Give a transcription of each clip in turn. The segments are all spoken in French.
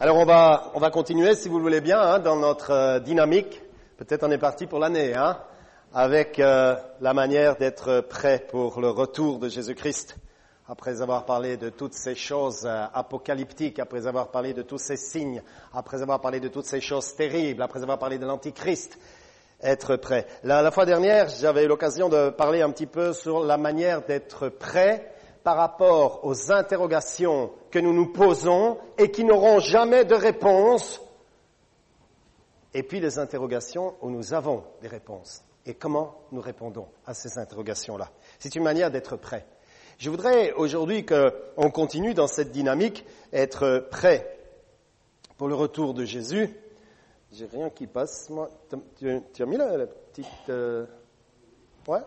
Alors on va continuer, si vous le voulez bien, dans notre dynamique. Peut-être on est parti pour l'année, avec la manière d'être prêt pour le retour de Jésus-Christ. Après avoir parlé de toutes ces choses apocalyptiques, après avoir parlé de tous ces signes, après avoir parlé de toutes ces choses terribles, après avoir parlé de l'Antichrist, être prêt. La fois dernière, j'avais eu l'occasion de parler un petit peu sur la manière d'être prêt par rapport aux interrogations que nous nous posons et qui n'auront jamais de réponse, et puis les interrogations où nous avons des réponses. Et comment nous répondons à ces interrogations-là? C'est une manière d'être prêt. Je voudrais aujourd'hui qu'on continue dans cette dynamique, être prêt pour le retour de Jésus. J'ai rien qui passe, moi. Tu as mis la petite... Ouais?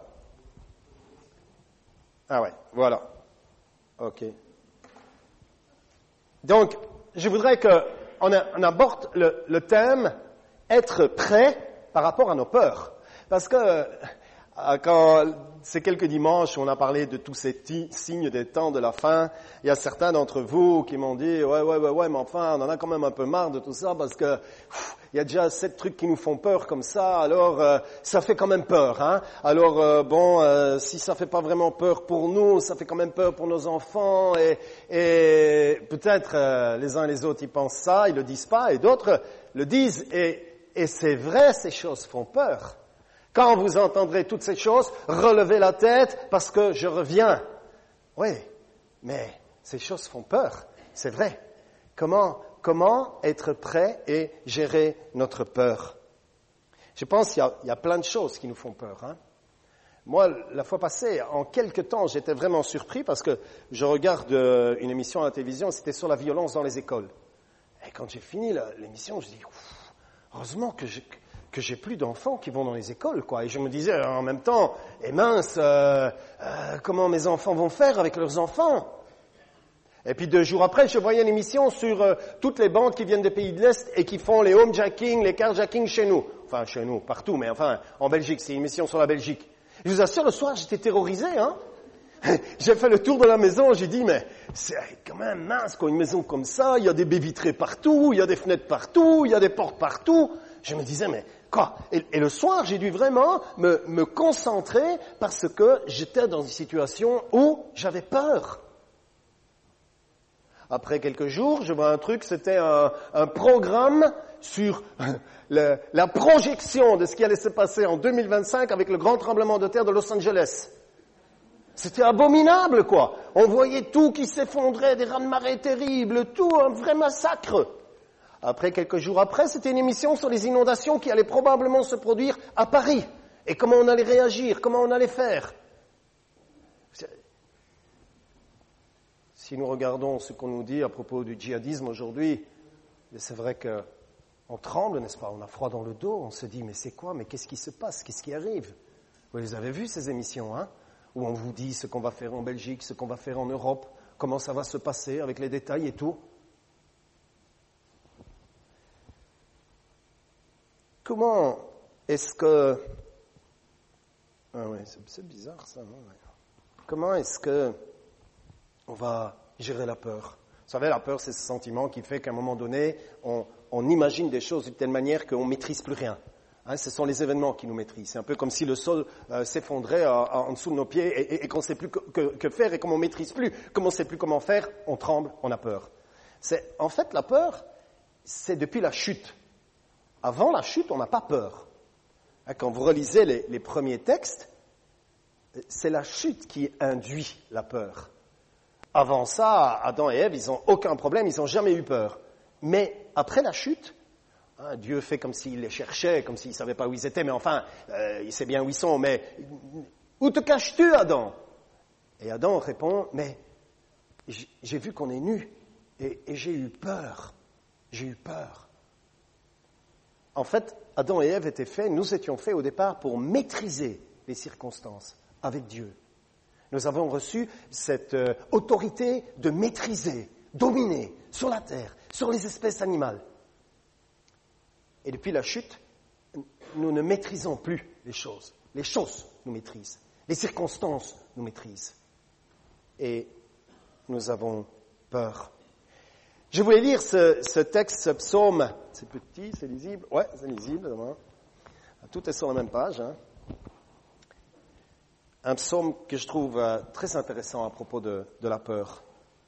Ah ouais, voilà. Ok. Donc, je voudrais qu'on aborde le thème « être prêt » par rapport à nos peurs. Parce que quand ces quelques dimanches où on a parlé de tous ces signes des temps de la fin, il y a certains d'entre vous qui m'ont dit « Ouais, mais enfin, on en a quand même un peu marre de tout ça parce que il y a déjà 7 trucs qui nous font peur comme ça, alors ça fait quand même peur. Alors si ça fait pas vraiment peur pour nous, ça fait quand même peur pour nos enfants et peut-être les uns et les autres ils pensent ça, ils le disent pas et d'autres le disent et c'est vrai, ces choses font peur. Quand vous entendrez toutes ces choses, relevez la tête parce que je reviens. Oui, mais ces choses font peur, c'est vrai. Comment être prêt et gérer notre peur? Je pense qu'il y a plein de choses qui nous font peur. Moi, la fois passée, en quelque temps, j'étais vraiment surpris parce que je regarde une émission à la télévision, c'était sur la violence dans les écoles. Et quand j'ai fini l'émission, je dis, heureusement que j'ai plus d'enfants qui vont dans les écoles, quoi. Et je me disais en même temps, mince, comment mes enfants vont faire avec leurs enfants? Et puis 2 jours après, je voyais une émission sur toutes les bandes qui viennent des pays de l'Est et qui font les homejacking, les carjacking chez nous. Enfin, chez nous, partout, mais enfin, en Belgique, c'est une émission sur la Belgique. Je vous assure, le soir, j'étais terrorisé, J'ai fait le tour de la maison, j'ai dit, mais c'est quand même mince, quoi, une maison comme ça, il y a des baies vitrées partout, il y a des fenêtres partout, il y a des portes partout. Je me disais, mais quoi? Et le soir, j'ai dû vraiment me concentrer parce que j'étais dans une situation où j'avais peur. Après quelques jours, je vois un truc, c'était un programme sur la projection de ce qui allait se passer en 2025 avec le grand tremblement de terre de Los Angeles. C'était abominable, quoi. On voyait tout qui s'effondrait, des raz-de-marée terribles, tout, un vrai massacre. Après, quelques jours après, c'était une émission sur les inondations qui allaient probablement se produire à Paris. Et comment on allait réagir, comment on allait faire. Si nous regardons ce qu'on nous dit à propos du djihadisme aujourd'hui, c'est vrai qu'on tremble, n'est-ce pas? On a froid dans le dos, on se dit, mais c'est quoi? Mais qu'est-ce qui se passe? Qu'est-ce qui arrive? Vous les avez vues, ces émissions, où on vous dit ce qu'on va faire en Belgique, ce qu'on va faire en Europe, comment ça va se passer avec les détails et tout. Comment est-ce que... Ah oui, c'est bizarre ça, non? Comment est-ce que on va gérer la peur? Vous savez, la peur, c'est ce sentiment qui fait qu'à un moment donné, on imagine des choses d'une telle manière qu'on ne maîtrise plus rien. Ce sont les événements qui nous maîtrisent. C'est un peu comme si le sol s'effondrait en dessous de nos pieds et qu'on ne sait plus que faire et comme on ne maîtrise plus, comme on ne sait plus comment faire, on tremble, on a peur. En fait, la peur, c'est depuis la chute. Avant la chute, on n'a pas peur. Quand vous relisez les premiers textes, c'est la chute qui induit la peur. Avant ça, Adam et Ève, ils n'ont aucun problème, ils n'ont jamais eu peur. Mais après la chute, Dieu fait comme s'il les cherchait, comme s'il ne savait pas où ils étaient, mais enfin, il sait bien où ils sont. Mais où te caches-tu, Adam? Et Adam répond, mais j'ai vu qu'on est nus et j'ai eu peur. J'ai eu peur. En fait, Adam et Ève étaient faits, nous étions faits au départ pour maîtriser les circonstances avec Dieu. Nous avons reçu cette autorité de maîtriser, dominer sur la terre, sur les espèces animales. Et depuis la chute, nous ne maîtrisons plus les choses. Les choses nous maîtrisent. Les circonstances nous maîtrisent. Et nous avons peur. Je voulais lire ce texte, ce psaume. C'est petit, c'est lisible? Ouais, c'est lisible. Tout est sur la même page. Hein. Un psaume que je trouve très intéressant à propos de la peur.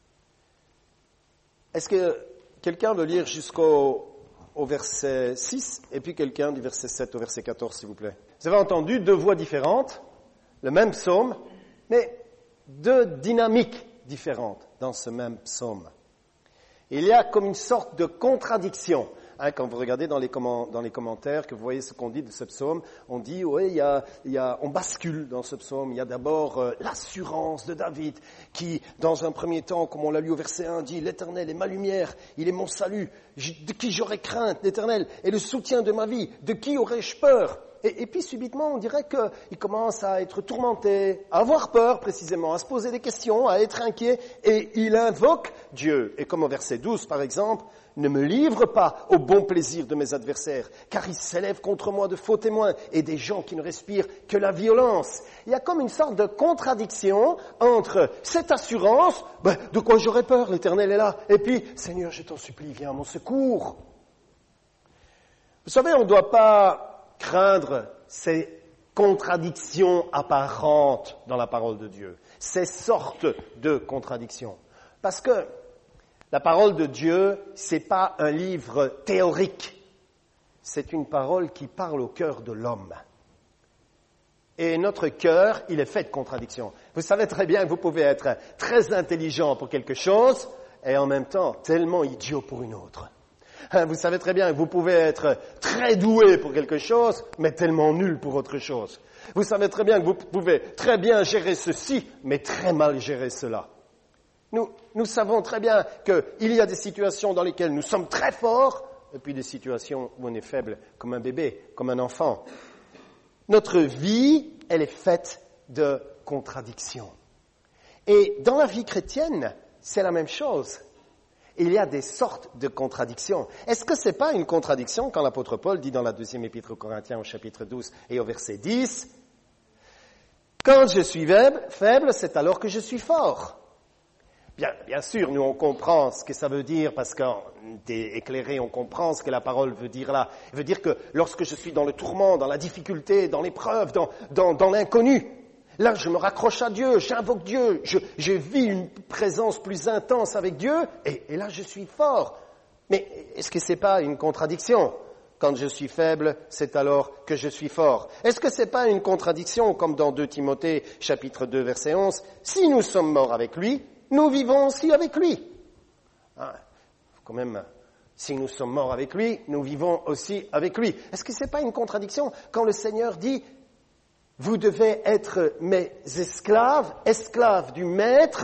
Est-ce que quelqu'un veut lire jusqu'au verset 6 et puis quelqu'un du verset 7 au verset 14, s'il vous plaît? Vous avez entendu deux voix différentes, le même psaume, mais deux dynamiques différentes dans ce même psaume. Il y a comme une sorte de contradiction. Hein, quand vous regardez dans les commentaires, que vous voyez ce qu'on dit de ce psaume, on dit, oui, on bascule dans ce psaume. Il y a d'abord l'assurance de David qui, dans un premier temps, comme on l'a lu au verset 1, dit, l'Éternel est ma lumière, il est mon salut, de qui j'aurais crainte, l'Éternel est le soutien de ma vie, de qui aurais-je peur? Et puis subitement, on dirait qu'il commence à être tourmenté, à avoir peur précisément, à se poser des questions, à être inquiet, et il invoque Dieu. Et comme au verset 12 par exemple, ne me livre pas au bon plaisir de mes adversaires, car ils s'élèvent contre moi de faux témoins et des gens qui ne respirent que la violence. Il y a comme une sorte de contradiction entre cette assurance, de quoi j'aurais peur, l'Éternel est là, et puis, Seigneur, je t'en supplie, viens à mon secours. Vous savez, on ne doit pas craindre ces contradictions apparentes dans la parole de Dieu, ces sortes de contradictions. Parce que la parole de Dieu, c'est pas un livre théorique, c'est une parole qui parle au cœur de l'homme. Et notre cœur, il est fait de contradictions. Vous savez très bien que vous pouvez être très intelligent pour quelque chose et en même temps tellement idiot pour une autre. Vous savez très bien que vous pouvez être très doué pour quelque chose, mais tellement nul pour autre chose. Vous savez très bien que vous pouvez très bien gérer ceci, mais très mal gérer cela. Nous savons très bien qu'il y a des situations dans lesquelles nous sommes très forts, et puis des situations où on est faible, comme un bébé, comme un enfant. Notre vie, elle est faite de contradictions. Et dans la vie chrétienne, c'est la même chose. Il y a des sortes de contradictions. Est-ce que c'est pas une contradiction quand l'apôtre Paul dit dans la deuxième épître aux Corinthiens au chapitre 12 et au verset 10, « Quand je suis faible, c'est alors que je suis fort. » Bien sûr, nous on comprend ce que ça veut dire parce qu'on est éclairé, on comprend ce que la parole veut dire là. Elle veut dire que lorsque je suis dans le tourment, dans la difficulté, dans l'épreuve, dans l'inconnu, là je me raccroche à Dieu, j'invoque Dieu, je vis une présence plus intense avec Dieu et là je suis fort. Mais est-ce que c'est pas une contradiction? Quand je suis faible, c'est alors que je suis fort. Est-ce que c'est pas une contradiction comme dans 2 Timothée chapitre 2 verset 11? Si nous sommes morts avec lui, nous vivons aussi avec lui. Quand même, si nous sommes morts avec lui, nous vivons aussi avec lui. Est-ce que c'est pas une contradiction quand le Seigneur dit « Vous devez être mes esclaves, esclaves du Maître,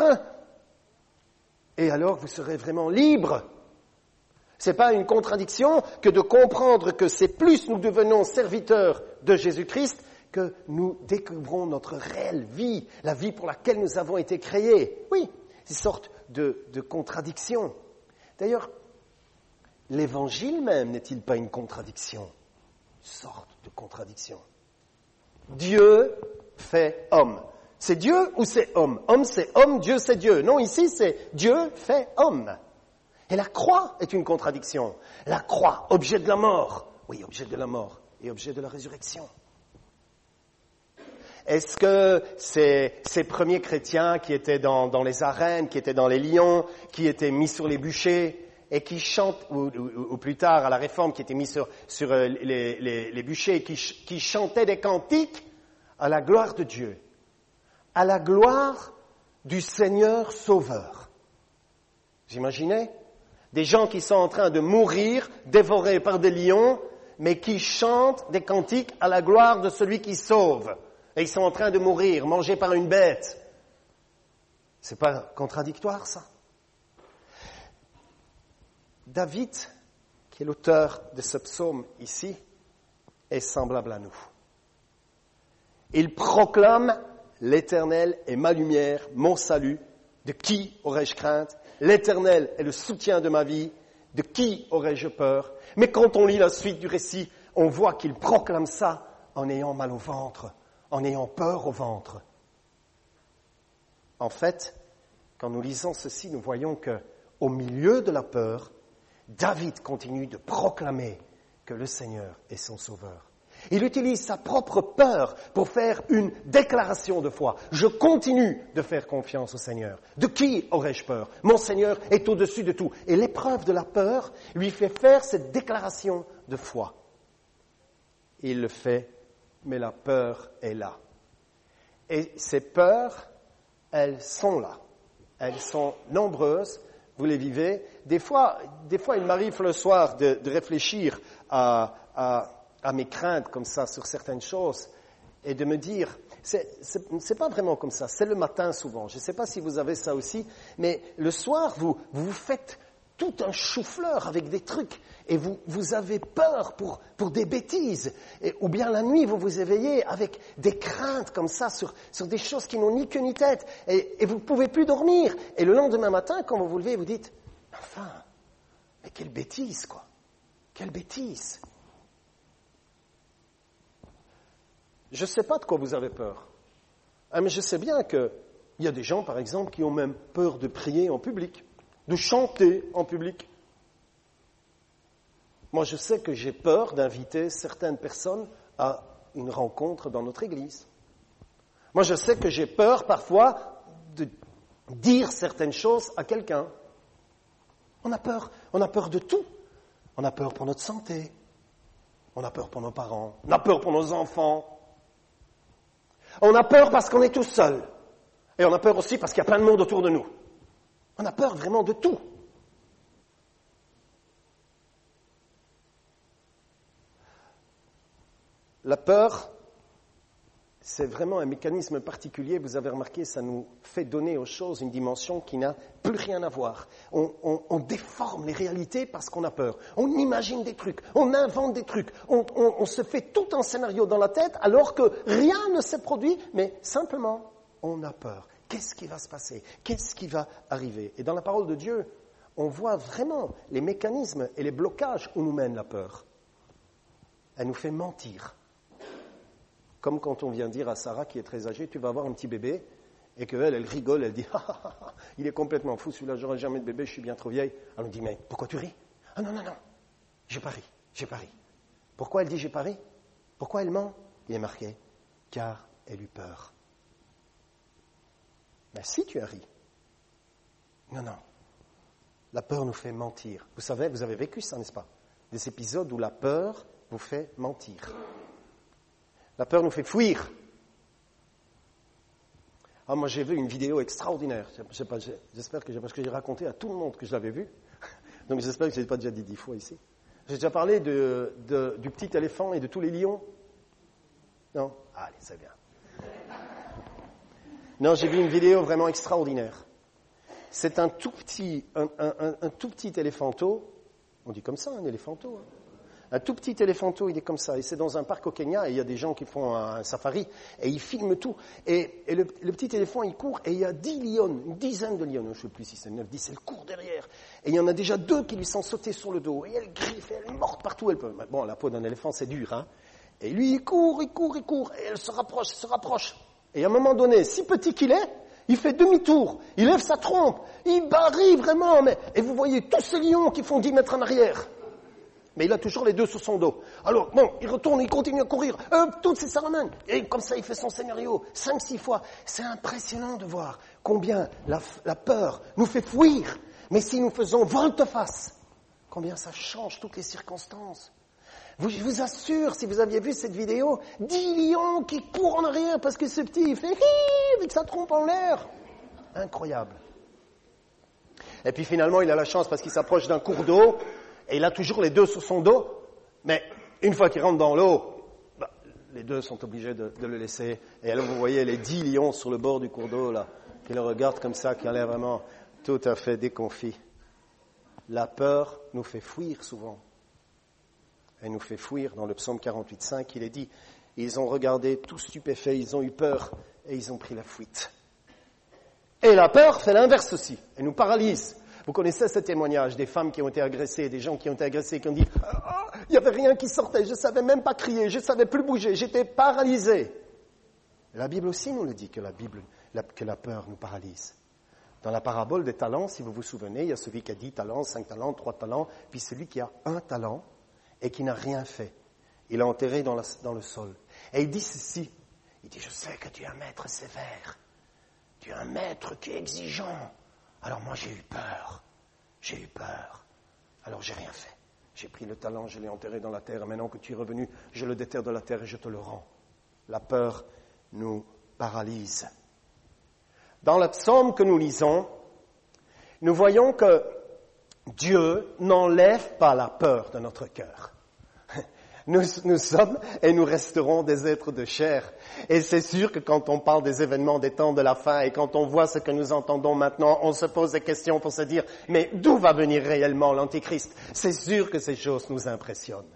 et alors vous serez vraiment libres ». C'est pas une contradiction que de comprendre que c'est plus nous devenons serviteurs de Jésus-Christ que nous découvrons notre réelle vie, la vie pour laquelle nous avons été créés. Oui, c'est une sorte de contradiction. D'ailleurs, l'Évangile même n'est-il pas une contradiction? Une sorte de contradiction. Dieu fait homme. C'est Dieu ou c'est homme? Homme c'est homme, Dieu c'est Dieu. Non, ici c'est Dieu fait homme. Et la croix est une contradiction. La croix, objet de la mort. Oui, objet de la mort et objet de la résurrection. Est-ce que ces premiers chrétiens qui étaient dans les arènes, qui étaient dans les lions, qui étaient mis sur les bûchers et qui chantent, ou plus tard à la Réforme, qui étaient mis sur les bûchers, qui chantaient des cantiques à la gloire de Dieu, à la gloire du Seigneur Sauveur? Vous imaginez? Des gens qui sont en train de mourir, dévorés par des lions, mais qui chantent des cantiques à la gloire de celui qui sauve. Et ils sont en train de mourir, mangés par une bête. C'est pas contradictoire, ça? David, qui est l'auteur de ce psaume ici, est semblable à nous. Il proclame « L'Éternel est ma lumière, mon salut. De qui aurais-je crainte? L'Éternel est le soutien de ma vie. De qui aurais-je peur ?» Mais quand on lit la suite du récit, on voit qu'il proclame ça en ayant mal au ventre, en ayant peur au ventre. En fait, quand nous lisons ceci, nous voyons que au milieu de la peur, David continue de proclamer que le Seigneur est son sauveur. Il utilise sa propre peur pour faire une déclaration de foi. Je continue de faire confiance au Seigneur. De qui aurais-je peur? Mon Seigneur est au-dessus de tout. Et l'épreuve de la peur lui fait faire cette déclaration de foi. Il le fait, mais la peur est là. Et ces peurs, elles sont là. Elles sont nombreuses. Vous les vivez. Des fois, il m'arrive le soir de réfléchir à mes craintes comme ça sur certaines choses et de me dire, c'est pas vraiment comme ça, c'est le matin souvent. Je ne sais pas si vous avez ça aussi, mais le soir, vous faites tout un chou-fleur avec des trucs et vous avez peur pour des bêtises. Ou bien la nuit, vous vous éveillez avec des craintes comme ça sur des choses qui n'ont ni queue ni tête et vous ne pouvez plus dormir. Et le lendemain matin, quand vous vous levez, vous dites, enfin, mais quelle bêtise, quoi. Quelle bêtise. Je ne sais pas de quoi vous avez peur. Mais je sais bien qu'il y a des gens, par exemple, qui ont même peur de prier en public, de chanter en public. Moi, je sais que j'ai peur d'inviter certaines personnes à une rencontre dans notre église. Moi, je sais que j'ai peur parfois de dire certaines choses à quelqu'un. On a peur de tout. On a peur pour notre santé. On a peur pour nos parents. On a peur pour nos enfants. On a peur parce qu'on est tout seul. Et on a peur aussi parce qu'il y a plein de monde autour de nous. On a peur vraiment de tout. La peur, c'est vraiment un mécanisme particulier. Vous avez remarqué, ça nous fait donner aux choses une dimension qui n'a plus rien à voir. On déforme les réalités parce qu'on a peur. On imagine des trucs, on invente des trucs, on se fait tout un scénario dans la tête alors que rien ne s'est produit, mais simplement, on a peur. Qu'est-ce qui va se passer? Qu'est-ce qui va arriver? Et dans la parole de Dieu, on voit vraiment les mécanismes et les blocages où nous mène la peur. Elle nous fait mentir. Comme quand on vient dire à Sarah, qui est très âgée, tu vas avoir un petit bébé, et qu'elle rigole, elle dit, il est complètement fou, celui-là, j'aurai jamais de bébé, je suis bien trop vieille. Elle me dit, mais pourquoi tu ris? Ah non, j'ai pas ri. Pourquoi elle dit j'ai pas ri? Pourquoi elle ment? Il est marqué, car elle eut peur. Mais si tu as ri. Non. La peur nous fait mentir. Vous savez, vous avez vécu ça, n'est-ce pas? Des épisodes où la peur vous fait mentir. La peur nous fait fuir. Moi j'ai vu une vidéo extraordinaire. J'espère que parce que j'ai raconté à tout le monde que je l'avais vue. Donc j'espère que je ne l'ai pas déjà dit 10 fois ici. J'ai déjà parlé du petit éléphant et de tous les lions. Non? Allez, c'est bien. Non, j'ai vu une vidéo vraiment extraordinaire. C'est un tout petit éléphanteau. On dit comme ça, un éléphanteau. Un tout petit éléphanteau, il est comme ça. Et c'est dans un parc au Kenya, et il y a des gens qui font un safari, et ils filment tout. Et le petit éléphant, il court, et il y a 10 lions, une dizaine de lions, je ne sais plus si c'est 9, 10, elle court derrière. Et il y en a déjà 2 qui lui sont sautés sur le dos, et elle griffe, et elle morde partout, elle peut. Bon, la peau d'un éléphant, c'est dur, hein. Et lui, il court, et elle se rapproche. Et à un moment donné, si petit qu'il est, il fait demi-tour, il lève sa trompe, il barille vraiment, et vous voyez tous ces lions qui font 10 mètres en arrière. Mais il a toujours les 2 sur son dos. Alors, bon, il retourne, il continue à courir. Toutes ses ramène. Et comme ça, il fait son scénario 5-6 fois. C'est impressionnant de voir combien la peur nous fait fuir. Mais si nous faisons volte-face, combien ça change toutes les circonstances. Je vous assure, si vous aviez vu cette vidéo, 10 lions qui courent en arrière parce que ce petit, il fait hi avec sa trompe en l'air. Incroyable. Et puis finalement, il a la chance parce qu'il s'approche d'un cours d'eau. Et il a toujours les 2 sur son dos, mais une fois qu'il rentre dans l'eau, les 2 sont obligés de le laisser. Et alors vous voyez les 10 lions sur le bord du cours d'eau, là, qui le regardent comme ça, qui ont l'air vraiment tout à fait déconfits. La peur nous fait fuir souvent. Elle nous fait fuir. Dans le psaume 48,5, il est dit, ils ont regardé tout stupéfaits, ils ont eu peur et ils ont pris la fuite. Et la peur fait l'inverse aussi, elle nous paralyse. Vous connaissez ce témoignage des femmes qui ont été agressées, des gens qui ont été agressés, qui ont dit « il n'y avait rien qui sortait, je ne savais même pas crier, je ne savais plus bouger, j'étais paralysé ». La Bible aussi nous le dit que la peur nous paralyse. Dans la parabole des talents, si vous vous souvenez, il y a celui qui a 10 talents, 5 talents, 3 talents, puis celui qui a 1 talent et qui n'a rien fait. Il l'a enterré dans le sol. Et il dit ceci, il dit, je sais que tu es un maître sévère, tu es un maître qui est exigeant. Alors moi j'ai eu peur, alors j'ai rien fait. J'ai pris le talent, je l'ai enterré dans la terre, et maintenant que tu es revenu, je le déterre de la terre et je te le rends. La peur nous paralyse. Dans le psaume que nous lisons, nous voyons que Dieu n'enlève pas la peur de notre cœur. Nous sommes et nous resterons des êtres de chair. Et c'est sûr que quand on parle des événements des temps de la fin et quand on voit ce que nous entendons maintenant, on se pose des questions pour se dire, mais d'où va venir réellement l'Antichrist? C'est sûr que ces choses nous impressionnent.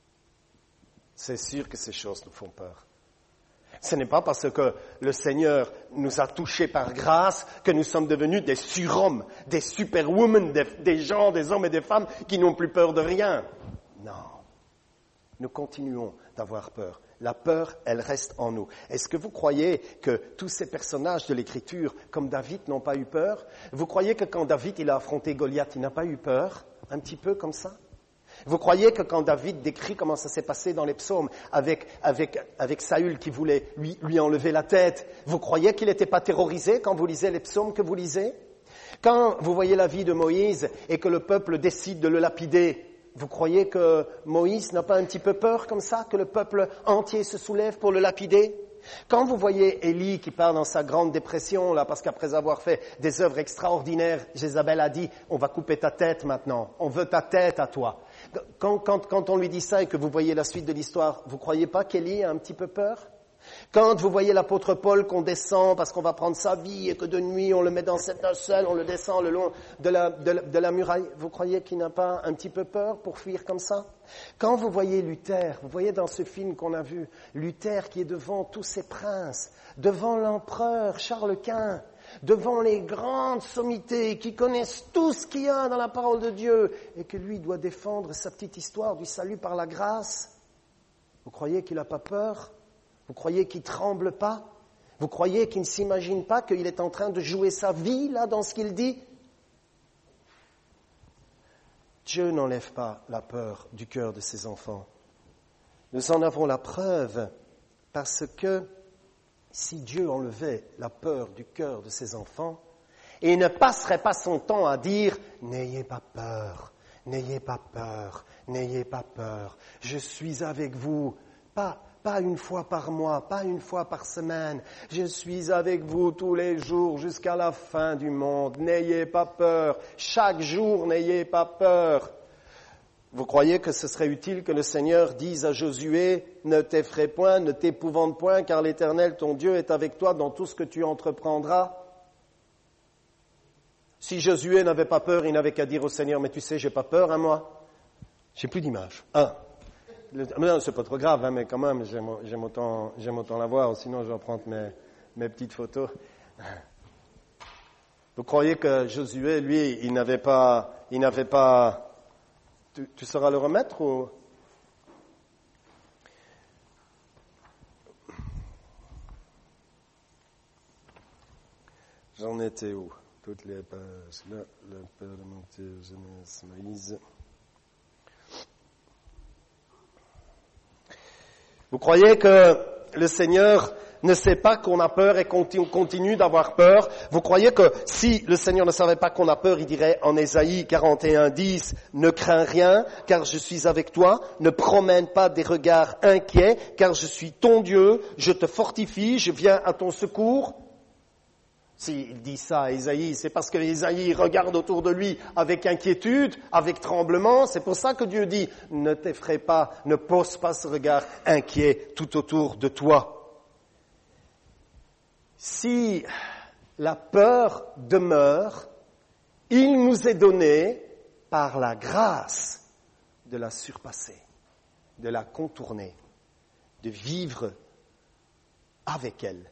C'est sûr que ces choses nous font peur. Ce n'est pas parce que le Seigneur nous a touchés par grâce que nous sommes devenus des surhommes, des superwomen, des gens, des hommes et des femmes qui n'ont plus peur de rien. Non. Nous continuons d'avoir peur. La peur, elle reste en nous. Est-ce que vous croyez que tous ces personnages de l'Écriture, comme David, n'ont pas eu peur? Vous croyez que quand David il a affronté Goliath, il n'a pas eu peur? Un petit peu comme ça? Vous croyez que quand David décrit comment ça s'est passé dans les psaumes avec Saül qui voulait lui enlever la tête, vous croyez qu'il n'était pas terrorisé quand vous lisez les psaumes que vous lisez? Quand vous voyez la vie de Moïse et que le peuple décide de le lapider, vous croyez que Moïse n'a pas un petit peu peur comme ça, que le peuple entier se soulève pour le lapider? Quand vous voyez Élie qui part dans sa grande dépression, là, parce qu'après avoir fait des œuvres extraordinaires, Jézabel a dit, on va couper ta tête maintenant, on veut ta tête à toi. Quand on lui dit ça et que vous voyez la suite de l'histoire, vous croyez pas qu'Élie a un petit peu peur? Quand vous voyez l'apôtre Paul qu'on descend parce qu'on va prendre sa vie et que de nuit on le met dans cette nacelle, on le descend le long de la muraille, vous croyez qu'il n'a pas un petit peu peur pour fuir comme ça? Quand vous voyez Luther, vous voyez dans ce film qu'on a vu, Luther qui est devant tous ces princes, devant l'empereur Charles Quint, devant les grandes sommités qui connaissent tout ce qu'il y a dans la parole de Dieu et que lui doit défendre sa petite histoire du salut par la grâce, vous croyez qu'il n'a pas peur? Vous croyez qu'il ne tremble pas? Vous croyez qu'il ne s'imagine pas qu'il est en train de jouer sa vie, là, dans ce qu'il dit? Dieu n'enlève pas la peur du cœur de ses enfants. Nous en avons la preuve parce que si Dieu enlevait la peur du cœur de ses enfants, il ne passerait pas son temps à dire « N'ayez pas peur, n'ayez pas peur, n'ayez pas peur, je suis avec vous. » Pas une fois par mois, pas une fois par semaine. Je suis avec vous tous les jours jusqu'à la fin du monde. N'ayez pas peur. Chaque jour, n'ayez pas peur. Vous croyez que ce serait utile que le Seigneur dise à Josué, ne t'effraie point, ne t'épouvante point, car l'Éternel, ton Dieu, est avec toi dans tout ce que tu entreprendras? Si Josué n'avait pas peur, il n'avait qu'à dire au Seigneur, mais tu sais, j'ai pas peur, hein, moi. J'ai plus d'image. Non, c'est pas trop grave, hein, mais quand même, j'aime autant la voir, sinon je vais prendre mes petites photos. Vous croyez que Josué, lui, il n'avait pas, tu sauras le remettre ou? J'en étais où? Toutes les pages, là, le Père de Montier, Genèse, Moïse. Vous croyez que le Seigneur ne sait pas qu'on a peur et qu'on continue d'avoir peur? Vous croyez que si le Seigneur ne savait pas qu'on a peur, il dirait en Ésaïe 41:10, « Ne crains rien, car je suis avec toi. Ne promène pas des regards inquiets, car je suis ton Dieu. Je te fortifie, je viens à ton secours. » S'il dit ça à Ésaïe, c'est parce que Ésaïe regarde autour de lui avec inquiétude, avec tremblement. C'est pour ça que Dieu dit, ne t'effraie pas, ne pose pas ce regard inquiet tout autour de toi. Si la peur demeure, il nous est donné, par la grâce, de la surpasser, de la contourner, de vivre avec elle.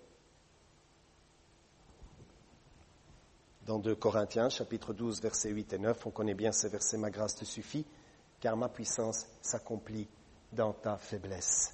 Dans 2 Corinthiens, chapitre 12, versets 8 et 9, on connaît bien ces versets, « Ma grâce te suffit, car ma puissance s'accomplit dans ta faiblesse. »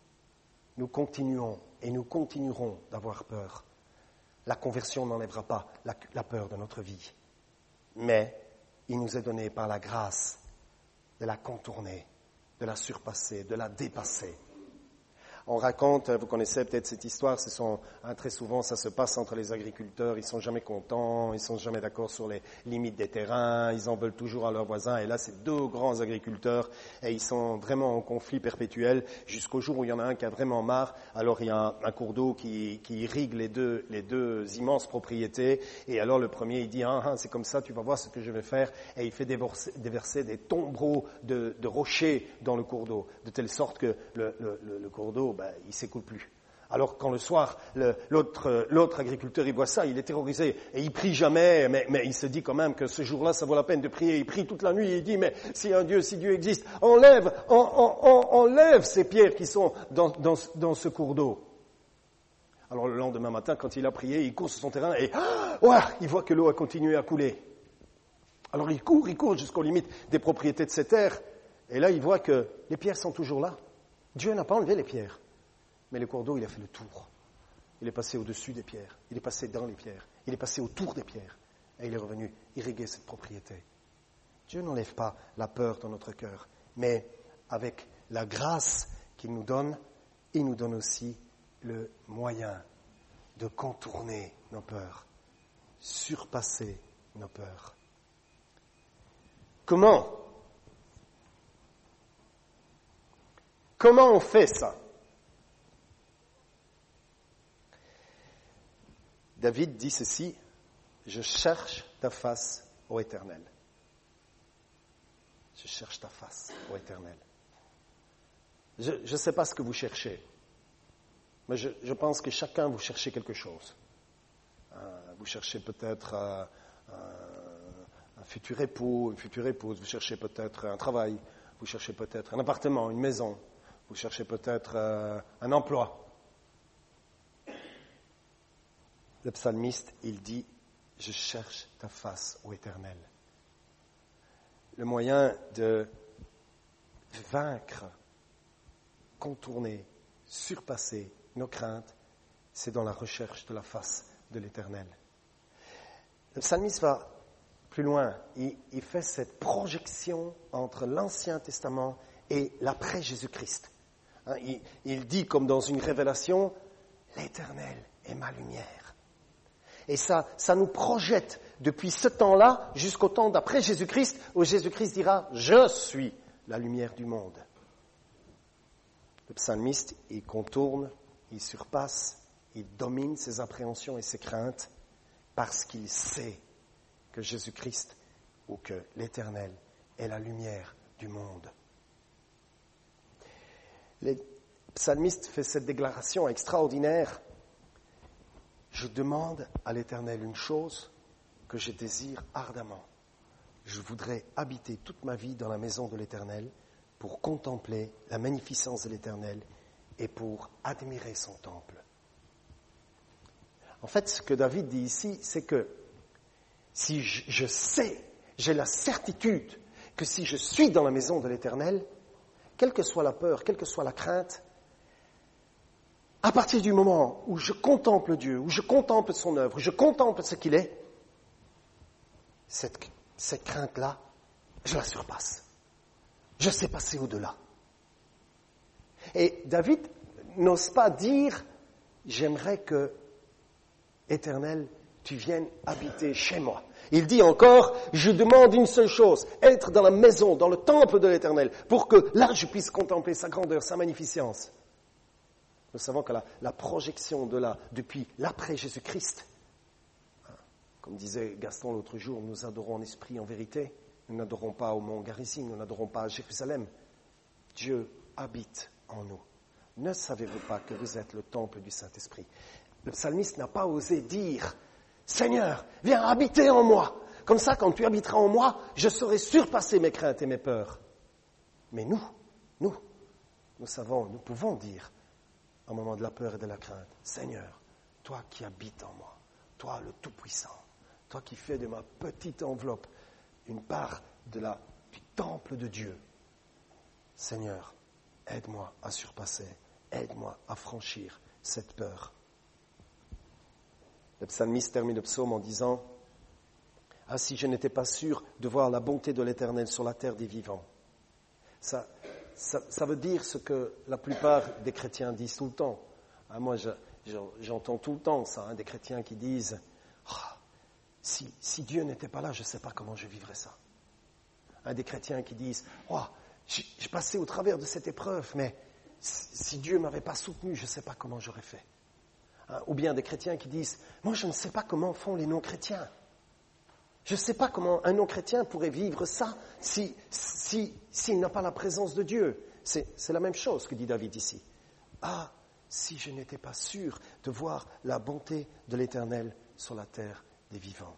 Nous continuons et nous continuerons d'avoir peur. La conversion n'enlèvera pas la peur de notre vie. Mais il nous est donné par la grâce de la contourner, de la surpasser, de la dépasser. On raconte, vous connaissez peut-être cette histoire, très souvent ça se passe entre les agriculteurs, ils sont jamais contents, ils sont jamais d'accord sur les limites des terrains, ils en veulent toujours à leurs voisins, et là c'est deux grands agriculteurs, et ils sont vraiment en conflit perpétuel, jusqu'au jour où il y en a un qui a vraiment marre, alors il y a un cours d'eau qui irrigue les deux immenses propriétés, et alors le premier il dit, c'est comme ça, tu vas voir ce que je vais faire, et il fait déverser des tombereaux de rochers dans le cours d'eau, de telle sorte que le cours d'eau, il ne s'écoule plus. Alors quand le soir, l'autre agriculteur, il voit ça, il est terrorisé, et il prie jamais, mais il se dit quand même que ce jour-là, ça vaut la peine de prier. Il prie toute la nuit, et il dit, mais si Dieu existe, enlève ces pierres qui sont dans ce cours d'eau. Alors le lendemain matin, quand il a prié, il court sur son terrain, et il voit que l'eau a continué à couler. Alors il court jusqu'aux limites des propriétés de ses terres, et là il voit que les pierres sont toujours là. Dieu n'a pas enlevé les pierres. Mais le cours d'eau, il a fait le tour. Il est passé au-dessus des pierres. Il est passé dans les pierres. Il est passé autour des pierres. Et il est revenu irriguer cette propriété. Dieu n'enlève pas la peur dans notre cœur. Mais avec la grâce qu'il nous donne, il nous donne aussi le moyen de contourner nos peurs, surpasser nos peurs. Comment on fait ça? David dit ceci, « Je cherche ta face, ô Éternel. » Je cherche ta face, ô Éternel. Je ne sais pas ce que vous cherchez, mais je pense que chacun, vous cherchez quelque chose. Vous cherchez peut-être un futur époux, une future épouse, vous cherchez peut-être un travail, vous cherchez peut-être un appartement, une maison, vous cherchez peut-être un emploi. Le psalmiste, il dit, « Je cherche ta face, ô Éternel. » Le moyen de vaincre, contourner, surpasser nos craintes, c'est dans la recherche de la face de l'Éternel. Le psalmiste va plus loin. Il fait cette projection entre l'Ancien Testament et l'après Jésus-Christ. Il dit, comme dans une révélation, « L'Éternel est ma lumière. » Et ça nous projette depuis ce temps-là jusqu'au temps d'après Jésus-Christ, où Jésus-Christ dira « Je suis la lumière du monde ». Le psalmiste, il contourne, il surpasse, il domine ses appréhensions et ses craintes parce qu'il sait que Jésus-Christ ou que l'Éternel est la lumière du monde. Le psalmiste fait cette déclaration extraordinaire. Je demande à l'Éternel une chose que je désire ardemment. Je voudrais habiter toute ma vie dans la maison de l'Éternel pour contempler la magnificence de l'Éternel et pour admirer son temple. En fait, ce que David dit ici, c'est que si je sais, j'ai la certitude que si je suis dans la maison de l'Éternel, quelle que soit la peur, quelle que soit la crainte, à partir du moment où je contemple Dieu, où je contemple son œuvre, où je contemple ce qu'il est, cette crainte-là, je la surpasse. Je sais passer au-delà. Et David n'ose pas dire « J'aimerais que, Éternel, tu viennes habiter chez moi. » Il dit encore « Je demande une seule chose, être dans la maison, dans le temple de l'Éternel, pour que là je puisse contempler sa grandeur, sa magnificence. » Nous savons que la projection de là, depuis l'après Jésus-Christ, comme disait Gaston l'autre jour, nous adorons en esprit, en vérité. Nous n'adorons pas au mont Garizim, nous n'adorons pas à Jérusalem. Dieu habite en nous. Ne savez-vous pas que vous êtes le temple du Saint-Esprit? Le psalmiste n'a pas osé dire « Seigneur, viens habiter en moi. Comme ça, quand tu habiteras en moi, je saurai surpasser mes craintes et mes peurs. » Mais nous savons, nous pouvons dire au moment de la peur et de la crainte, « Seigneur, toi qui habites en moi, toi le Tout-Puissant, toi qui fais de ma petite enveloppe une part du temple de Dieu, Seigneur, aide-moi à surpasser, aide-moi à franchir cette peur. » Le psalmiste termine le psaume en disant « Ah, si je n'étais pas sûr de voir la bonté de l'Éternel sur la terre des vivants. » Ça veut dire ce que la plupart des chrétiens disent tout le temps. Moi, j'entends tout le temps ça, des chrétiens qui disent oh, si Dieu n'était pas là, je ne sais pas comment je vivrais ça. Des chrétiens qui disent oh, j'ai passé au travers de cette épreuve, mais si Dieu ne m'avait pas soutenu, je ne sais pas comment j'aurais fait. Ou bien des chrétiens qui disent moi, je ne sais pas comment font les non-chrétiens. Je ne sais pas comment un non-chrétien pourrait vivre ça s'il n'a pas la présence de Dieu. C'est la même chose que dit David ici. Ah, si je n'étais pas sûr de voir la bonté de l'Éternel sur la terre des vivants.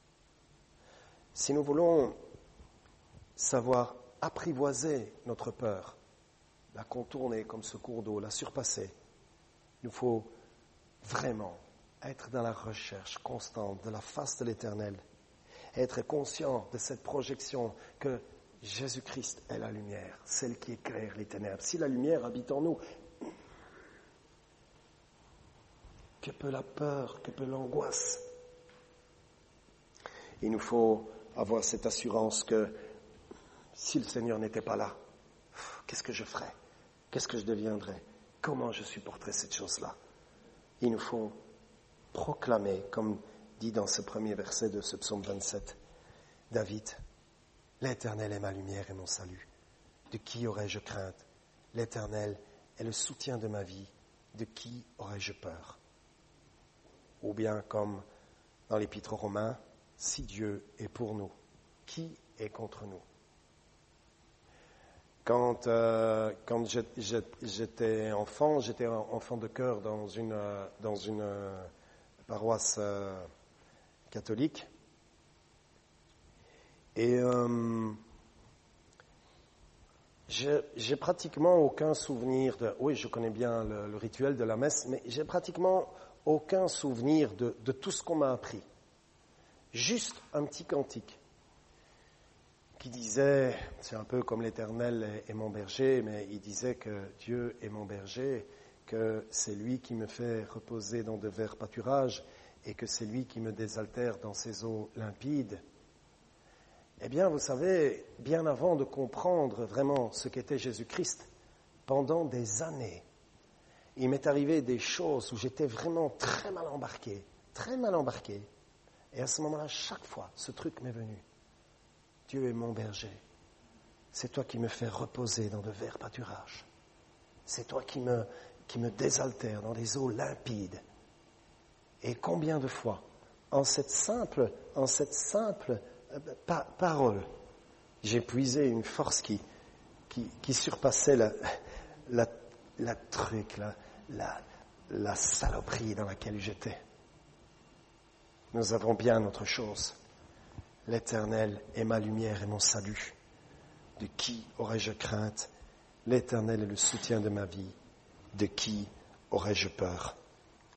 Si nous voulons savoir apprivoiser notre peur, la contourner comme ce cours d'eau, la surpasser, il nous faut vraiment être dans la recherche constante de la face de l'Éternel, être conscient de cette projection que Jésus-Christ est la lumière, celle qui éclaire les ténèbres. Si la lumière habite en nous, que peut la peur, que peut l'angoisse? Il nous faut avoir cette assurance que si le Seigneur n'était pas là, qu'est-ce que je ferais? Qu'est-ce que je deviendrais? Comment je supporterais cette chose-là? Il nous faut proclamer, comme dit dans ce premier verset de ce psaume 27, David, « L'Éternel est ma lumière et mon salut. De qui aurais-je crainte? L'Éternel est le soutien de ma vie. De qui aurais-je peur ?» Ou bien comme dans l'Épître aux Romains, « Si Dieu est pour nous, qui est contre nous ?» Quand j'étais enfant de chœur dans une paroisse catholique. Et j'ai pratiquement aucun souvenir oui, je connais bien le rituel de la messe, mais j'ai pratiquement aucun souvenir de tout ce qu'on m'a appris. Juste un petit cantique qui disait, c'est un peu comme l'Éternel est mon berger, mais il disait que Dieu est mon berger, que c'est lui qui me fait reposer dans de verts pâturages et que c'est lui qui me désaltère dans ses eaux limpides. Eh bien, vous savez, bien avant de comprendre vraiment ce qu'était Jésus-Christ, pendant des années, il m'est arrivé des choses où j'étais vraiment très mal embarqué. Et à ce moment-là, chaque fois, ce truc m'est venu. Dieu est mon berger. C'est toi qui me fais reposer dans de verts pâturages. C'est toi qui me désaltère dans des eaux limpides. Et combien de fois, en cette simple parole, j'ai puisé une force qui surpassait la saloperie dans laquelle j'étais. Nous avons bien autre chose. L'Éternel est ma lumière et mon salut. De qui aurais-je crainte? L'Éternel est le soutien de ma vie. De qui aurais-je peur?